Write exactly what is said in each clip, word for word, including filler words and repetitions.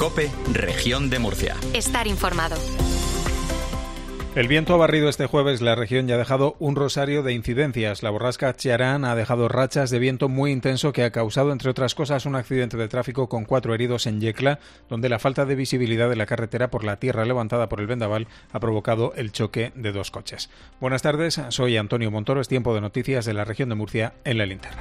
COPE, Región de Murcia. Estar informado. El viento ha barrido este jueves la región y ha dejado un rosario de incidencias. La borrasca Chiarán ha dejado rachas de viento muy intenso que ha causado, entre otras cosas, un accidente de tráfico con cuatro heridos en Yecla, donde la falta de visibilidad de la carretera por la tierra levantada por el vendaval ha provocado el choque de dos coches. Buenas tardes, soy Antonio Montoro. Es tiempo de noticias de la región de Murcia en la linterna.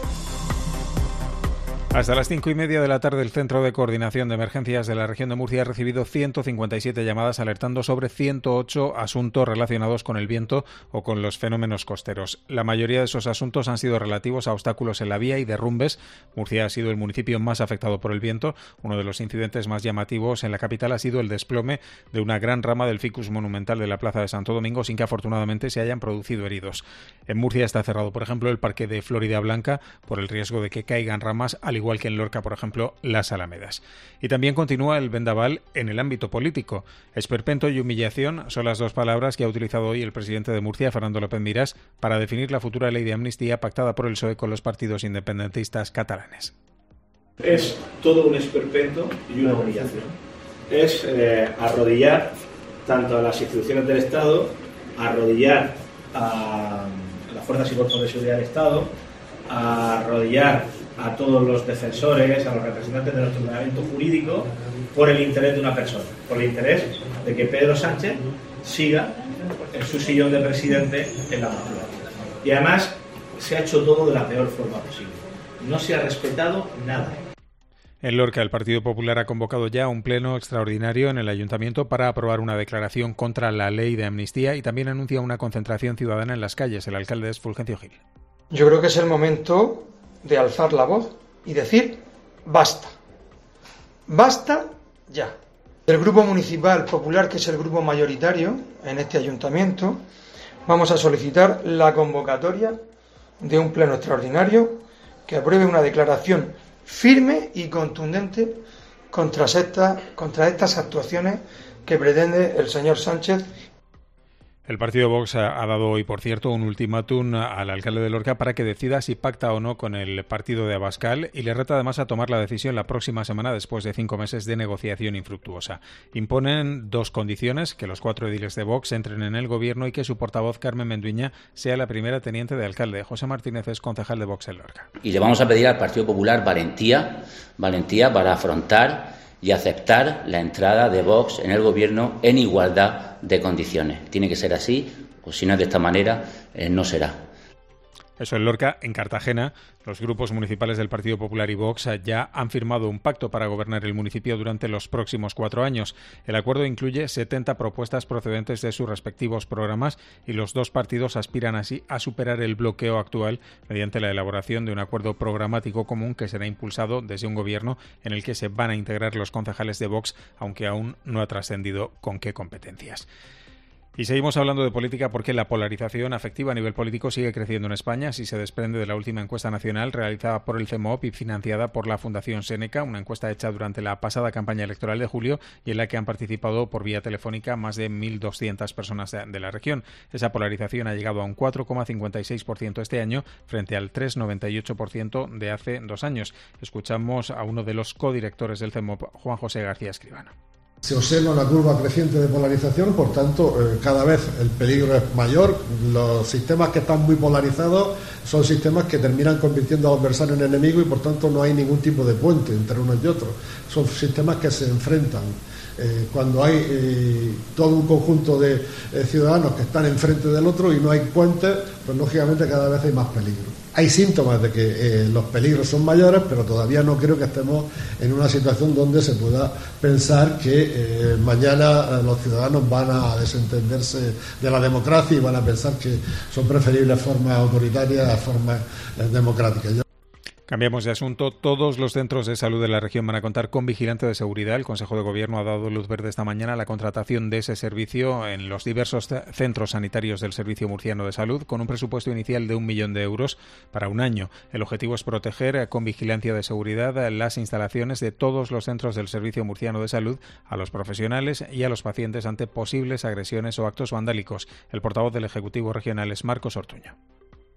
Hasta las cinco y media de la tarde, el Centro de Coordinación de Emergencias de la región de Murcia ha recibido ciento cincuenta y siete llamadas alertando sobre ciento ocho asuntos relacionados con el viento o con los fenómenos costeros. La mayoría de esos asuntos han sido relativos a obstáculos en la vía y derrumbes. Murcia ha sido el municipio más afectado por el viento. Uno de los incidentes más llamativos en la capital ha sido el desplome de una gran rama del ficus monumental de la Plaza de Santo Domingo, sin que afortunadamente se hayan producido heridos. En Murcia está cerrado, por ejemplo, el Parque de Florida Blanca por el riesgo de que caigan ramas, al igual que en Lorca, por ejemplo, las Alamedas. Y también continúa el vendaval en el ámbito político. Esperpento y humillación son las dos palabras que ha utilizado hoy el presidente de Murcia, Fernando López Miras, para definir la futura ley de amnistía pactada por el P S O E con los partidos independentistas catalanes. Es todo un esperpento y una humillación. Es eh, arrodillar tanto a las instituciones del Estado, arrodillar a las fuerzas y cuerpos de seguridad del Estado, arrodillar a todos los defensores, a los representantes de nuestro ordenamiento jurídico, por el interés de una persona, por el interés de que Pedro Sánchez siga en su sillón de presidente en la Moncloa. Y además se ha hecho todo de la peor forma posible. No se ha respetado nada. En Lorca, el Partido Popular ha convocado ya un pleno extraordinario en el Ayuntamiento para aprobar una declaración contra la ley de amnistía y también anuncia una concentración ciudadana en las calles. El alcalde es Fulgencio Gil. Yo creo que es el momento de alzar la voz y decir basta. Basta ya. El Grupo Municipal Popular, que es el grupo mayoritario en este ayuntamiento, vamos a solicitar la convocatoria de un pleno extraordinario que apruebe una declaración firme y contundente contra estas, contra estas actuaciones que pretende el señor Sánchez. El partido Vox ha dado hoy, por cierto, un ultimátum al alcalde de Lorca para que decida si pacta o no con el partido de Abascal y le reta además a tomar la decisión la próxima semana después de cinco meses de negociación infructuosa. Imponen dos condiciones: que los cuatro ediles de Vox entren en el gobierno y que su portavoz Carmen Menduiña sea la primera teniente de alcalde. José Martínez es concejal de Vox en Lorca. Y le vamos a pedir al Partido Popular valentía, valentía para afrontar y aceptar la entrada de Vox en el gobierno en igualdad de condiciones. Tiene que ser así, o si no es de esta manera, eh, no será. Eso en Lorca. En Cartagena, los grupos municipales del Partido Popular y Vox ya han firmado un pacto para gobernar el municipio durante los próximos cuatro años. El acuerdo incluye setenta propuestas procedentes de sus respectivos programas y los dos partidos aspiran así a superar el bloqueo actual mediante la elaboración de un acuerdo programático común que será impulsado desde un gobierno en el que se van a integrar los concejales de Vox, aunque aún no ha trascendido con qué competencias. Y seguimos hablando de política porque la polarización afectiva a nivel político sigue creciendo en España, si se desprende de la última encuesta nacional realizada por el C E M O P y financiada por la Fundación Séneca, una encuesta hecha durante la pasada campaña electoral de julio y en la que han participado por vía telefónica más de mil doscientas personas de la región. Esa polarización ha llegado a un cuatro coma cincuenta y seis por ciento este año frente al tres coma noventa y ocho por ciento de hace dos años. Escuchamos a uno de los codirectores del C E M O P, Juan José García Escribano. Se observa una curva creciente de polarización, por tanto, eh, cada vez el peligro es mayor. Los sistemas que están muy polarizados son sistemas que terminan convirtiendo a los adversarios en enemigos y, por tanto, no hay ningún tipo de puente entre unos y otros. Son sistemas que se enfrentan. Eh, cuando hay eh, todo un conjunto de eh, ciudadanos que están enfrente del otro y no hay puentes, pues lógicamente cada vez hay más peligro. Hay síntomas de que eh, los peligros son mayores, pero todavía no creo que estemos en una situación donde se pueda pensar que eh, mañana los ciudadanos van a desentenderse de la democracia y van a pensar que son preferibles formas autoritarias a formas eh, democráticas. Yo Cambiamos de asunto. Todos los centros de salud de la región van a contar con vigilante de seguridad. El Consejo de Gobierno ha dado luz verde esta mañana a la contratación de ese servicio en los diversos centros sanitarios del Servicio Murciano de Salud, con un presupuesto inicial de un millón de euros para un año. El objetivo es proteger con vigilancia de seguridad las instalaciones de todos los centros del Servicio Murciano de Salud, a los profesionales y a los pacientes ante posibles agresiones o actos vandálicos. El portavoz del Ejecutivo Regional es Marcos Ortuño.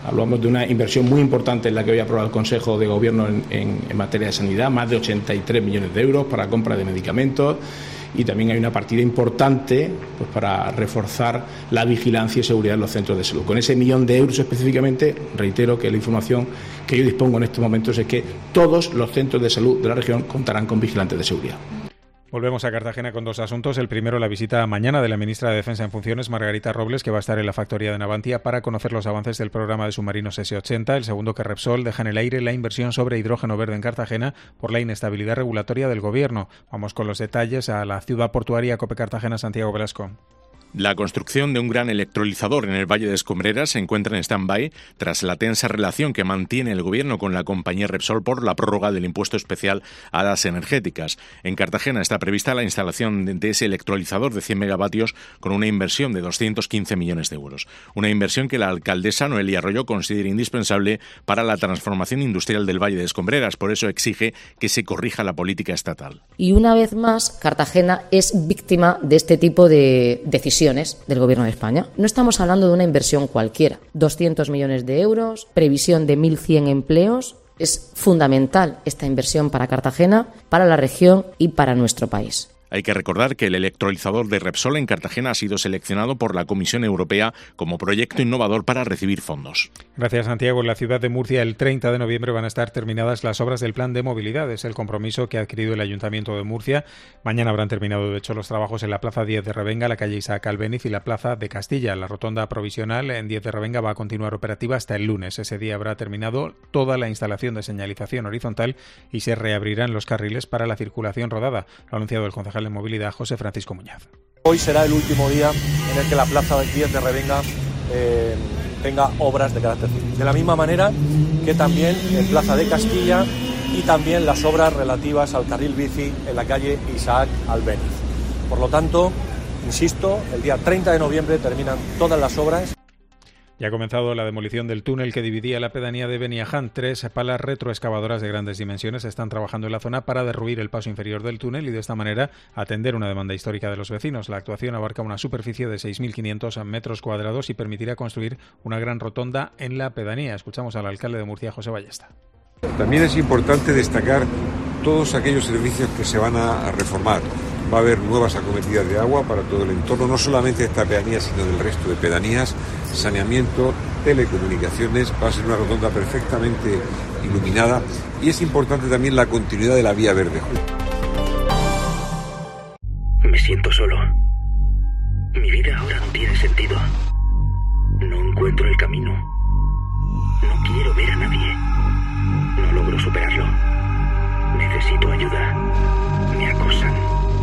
Hablamos de una inversión muy importante en la que hoy ha aprobado el Consejo de Gobierno en, en, en materia de sanidad, más de ochenta y tres millones de euros para compra de medicamentos, y también hay una partida importante pues, para reforzar la vigilancia y seguridad en los centros de salud. Con ese millón de euros específicamente, reitero que la información que yo dispongo en estos momentos es que todos los centros de salud de la región contarán con vigilantes de seguridad. Volvemos a Cartagena con dos asuntos. El primero, la visita mañana de la ministra de Defensa en funciones, Margarita Robles, que va a estar en la factoría de Navantia para conocer los avances del programa de submarinos ese ochenta. El segundo, que Repsol deja en el aire la inversión sobre hidrógeno verde en Cartagena por la inestabilidad regulatoria del Gobierno. Vamos con los detalles a la ciudad portuaria. COPE Cartagena, Santiago Velasco. La construcción de un gran electrolizador en el Valle de Escombreras se encuentra en stand-by tras la tensa relación que mantiene el Gobierno con la compañía Repsol por la prórroga del impuesto especial a las energéticas. En Cartagena está prevista la instalación de ese electrolizador de cien megavatios con una inversión de doscientos quince millones de euros. Una inversión que la alcaldesa Noelia Arroyo considera indispensable para la transformación industrial del Valle de Escombreras. Por eso exige que se corrija la política estatal. Y una vez más, Cartagena es víctima de este tipo de decisiones del Gobierno de España. No estamos hablando de una inversión cualquiera. doscientos millones de euros, previsión de mil cien empleos. Es fundamental esta inversión para Cartagena, para la región y para nuestro país. Hay que recordar que el electrolizador de Repsol en Cartagena ha sido seleccionado por la Comisión Europea como proyecto innovador para recibir fondos. Gracias, Santiago. En la ciudad de Murcia, el treinta de noviembre van a estar terminadas las obras del Plan de Movilidad. Es el compromiso que ha adquirido el Ayuntamiento de Murcia. Mañana habrán terminado, de hecho, los trabajos en la Plaza diez de Revenga, la calle Isaac Albéniz y la Plaza de Castilla. La rotonda provisional en diez de Revenga va a continuar operativa hasta el lunes. Ese día habrá terminado toda la instalación de señalización horizontal y se reabrirán los carriles para la circulación rodada. Lo ha anunciado el concejal de Movilidad, José Francisco Muñoz. Hoy será el último día en el que la Plaza diez de Revenga eh, tenga obras de carácter civil. De la misma manera que también en Plaza de Castilla y también las obras relativas al carril bici en la calle Isaac Albéniz. Por lo tanto, insisto, el día treinta de noviembre terminan todas las obras. Ya ha comenzado la demolición del túnel que dividía la pedanía de Beniaján. Tres palas retroexcavadoras de grandes dimensiones están trabajando en la zona para derruir el paso inferior del túnel y de esta manera atender una demanda histórica de los vecinos. La actuación abarca una superficie de seis mil quinientos metros cuadrados y permitirá construir una gran rotonda en la pedanía. Escuchamos al alcalde de Murcia, José Ballesta. También es importante destacar todos aquellos servicios que se van a reformar. Va a haber nuevas acometidas de agua para todo el entorno, no solamente de esta pedanía, sino del resto de pedanías, saneamiento, telecomunicaciones, va a ser una rotonda perfectamente iluminada y es importante también la continuidad de la vía verde. Me siento solo. Mi vida ahora no tiene sentido. No encuentro el camino. No quiero ver a nadie. No logro superarlo. Necesito ayuda. Me acosan.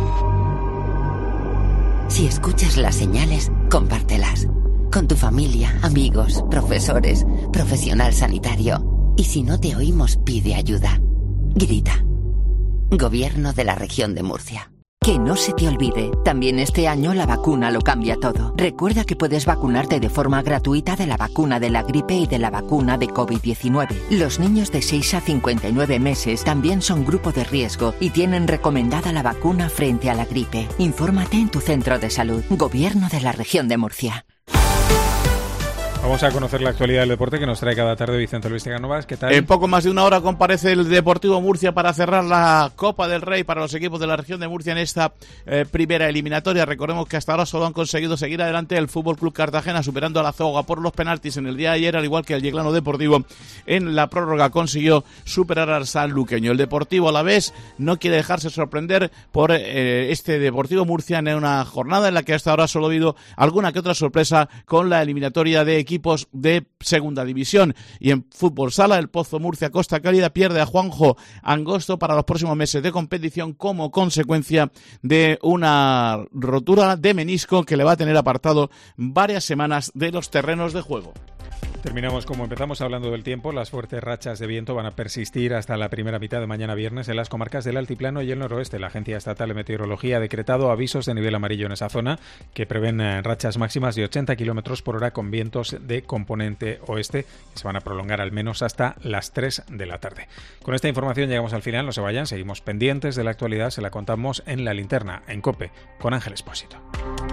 Si escuchas las señales, compártelas. Con tu familia, amigos, profesores, profesional sanitario. Y si no te oímos, pide ayuda. Grita. Gobierno de la Región de Murcia. Que no se te olvide, también este año la vacuna lo cambia todo. Recuerda que puedes vacunarte de forma gratuita de la vacuna de la gripe y de la vacuna de covid diecinueve. Los niños de seis a cincuenta y nueve meses también son grupo de riesgo y tienen recomendada la vacuna frente a la gripe. Infórmate en tu centro de salud. Gobierno de la Región de Murcia. Vamos a conocer la actualidad del deporte que nos trae cada tarde Vicente Luis Teganovas. ¿Qué tal? En poco más de una hora comparece el Deportivo Murcia para cerrar la Copa del Rey para los equipos de la región de Murcia en esta eh, primera eliminatoria. Recordemos que hasta ahora solo han conseguido seguir adelante el Fútbol Club Cartagena, superando a la Zoga por los penaltis en el día de ayer, al igual que el Yeclano Deportivo en la prórroga consiguió superar al sanluqueño. El Deportivo a la vez no quiere dejarse sorprender por eh, este Deportivo Murcia en una jornada en la que hasta ahora solo ha habido alguna que otra sorpresa con la eliminatoria de equipos de segunda división. Y en fútbol sala, el Pozo Murcia Costa Cálida pierde a Juanjo Angosto para los próximos meses de competición como consecuencia de una rotura de menisco que le va a tener apartado varias semanas de los terrenos de juego. Terminamos como empezamos hablando del tiempo. Las fuertes rachas de viento van a persistir hasta la primera mitad de mañana viernes en las comarcas del Altiplano y el noroeste. La Agencia Estatal de Meteorología ha decretado avisos de nivel amarillo en esa zona que prevén rachas máximas de ochenta kilómetros por hora con vientos de componente oeste que se van a prolongar al menos hasta las tres de la tarde. Con esta información llegamos al final. No se vayan, seguimos pendientes de la actualidad. Se la contamos en La Linterna, en COPE, con Ángel Expósito.